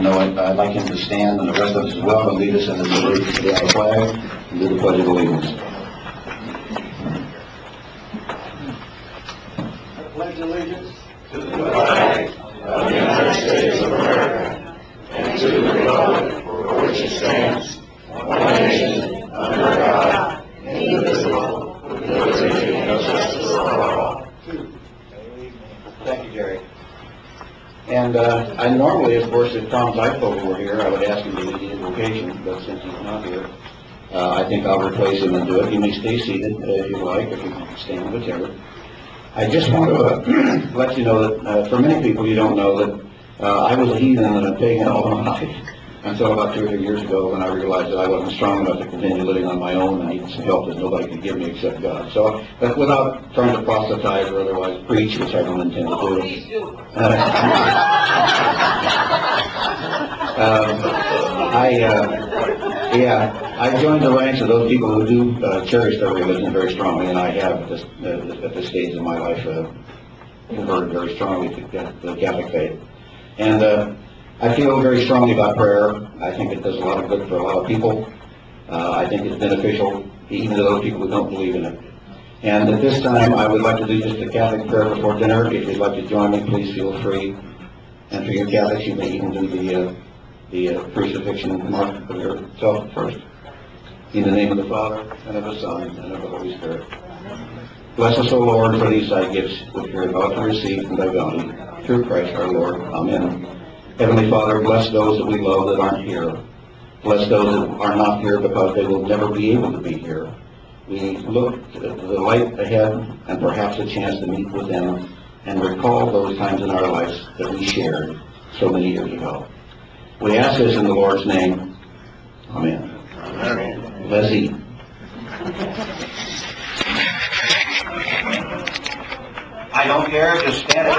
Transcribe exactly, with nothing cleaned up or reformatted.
No, I'd, I'd like him to stand, and the rest of us as well, and lead us in the salute to the flag and do the Pledge of Allegiance. I pledge allegiance to the flag of the United States of America and to the republic for which it stands, one nation, under God, indivisible, with liberty and justice for all. Thank you, Jerry. And uh, I normally, of course, if Tom Zeitfogel were here, I would ask him to lead the invocation, but since he's not here, uh, I think I'll replace him and do it. You may stay seated uh, if you like, if you can stand, whichever. I just want to uh, let you know that uh, for many people you don't know that uh, I was a heathen and a pagan all my life until about two or three years ago when I realized that I wasn't strong enough to continue living on my own and needed some help that nobody could give me except God. So, but without trying to proselytize or otherwise preach, which I don't intend to do, uh, um, I, uh, yeah, I joined the ranks of those people who do uh, cherish their religion very strongly, and I have at this, uh, at this stage in my life uh, converted very strongly to the Catholic faith. And uh, I feel very strongly about prayer. I think it does a lot of good for a lot of people. Uh, I think it's beneficial even to those people who don't believe in it. And at this time, I would like to do just a Catholic prayer before dinner. If you'd like to join me, please feel free. And for your Catholics, you may even do the uh, the uh, crucifixion mark of yourself first. In the name of the Father, and of the Son, and of the Holy Spirit. Bless us, O Lord, for these thy gifts, which we are about to receive from thy bounty, through Christ our Lord. Amen. Heavenly Father, bless those that we love that aren't here. Bless those that are not here because they will never be able to be here. We look at the light ahead and perhaps a chance to meet with them and recall those times in our lives that we shared so many years ago. We ask this in the Lord's name. Amen. Amen. Let's eat. I don't care, just stand